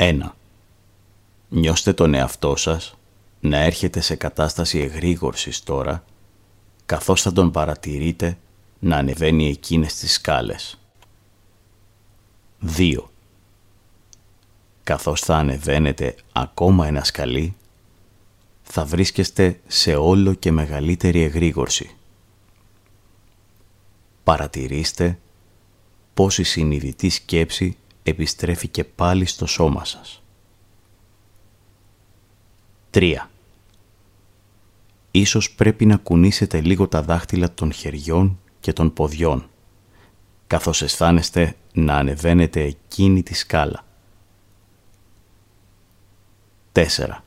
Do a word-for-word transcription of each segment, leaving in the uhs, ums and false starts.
ένα. Νιώστε τον εαυτό σας να έρχεται σε κατάσταση εγρήγορσης τώρα, καθώς θα τον παρατηρείτε να ανεβαίνει εκείνες τις σκάλες. δύο. Καθώς θα ανεβαίνετε ακόμα ένα σκαλί, θα βρίσκεστε σε όλο και μεγαλύτερη εγρήγορση. Παρατηρήστε πώς η συνειδητή σκέψη επιστρέφει και πάλι στο σώμα σας. τρία. Ίσως πρέπει να κουνήσετε λίγο τα δάχτυλα των χεριών και των ποδιών, καθώς αισθάνεστε να ανεβαίνετε εκείνη τη σκάλα. τέσσερα.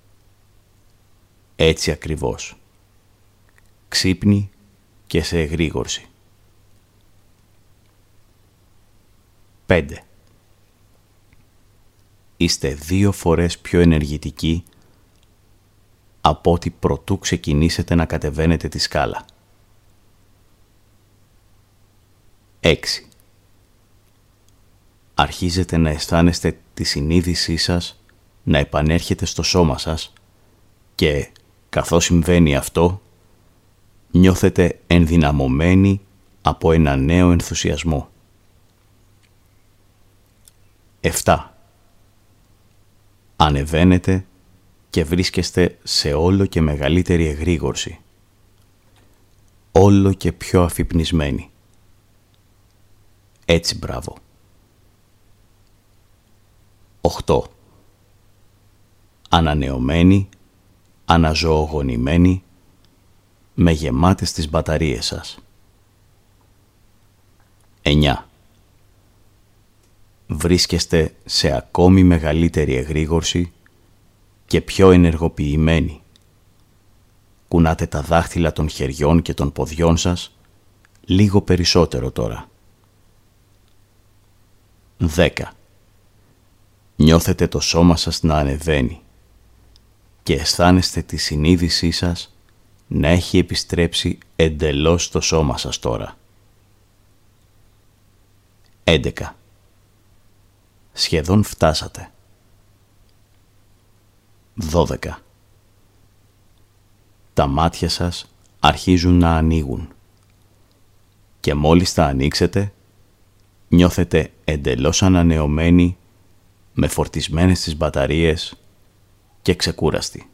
Έτσι ακριβώς. Ξύπνη και σε εγρήγορση. πέντε. Είστε δύο φορές πιο ενεργητικοί από ότι προτού ξεκινήσετε να κατεβαίνετε τη σκάλα. έξι. Αρχίζετε να αισθάνεστε τη συνείδησή σας να επανέρχεται στο σώμα σας και, καθώς συμβαίνει αυτό, νιώθετε ενδυναμωμένοι από ένα νέο ενθουσιασμό. επτά. Ανεβαίνετε και βρίσκεστε σε όλο και μεγαλύτερη εγρήγορση. Όλο και πιο αφυπνισμένοι. Έτσι μπράβο. οκτώ. Ανανεωμένοι, αναζωογονημένοι, με γεμάτες τις μπαταρίες σας. εννιά. Βρίσκεστε σε ακόμη μεγαλύτερη εγρήγορση και πιο ενεργοποιημένοι. Κουνάτε τα δάχτυλα των χεριών και των ποδιών σας λίγο περισσότερο τώρα. δέκα. Νιώθετε το σώμα σας να ανεβαίνει και αισθάνεστε τη συνείδησή σας να έχει επιστρέψει εντελώς στο σώμα σας τώρα. έντεκα. Σχεδόν φτάσατε. δώδεκα. Τα μάτια σας αρχίζουν να ανοίγουν και μόλις τα ανοίξετε, νιώθετε εντελώς ανανεωμένοι, με φορτισμένες τις μπαταρίες και ξεκούραστοι.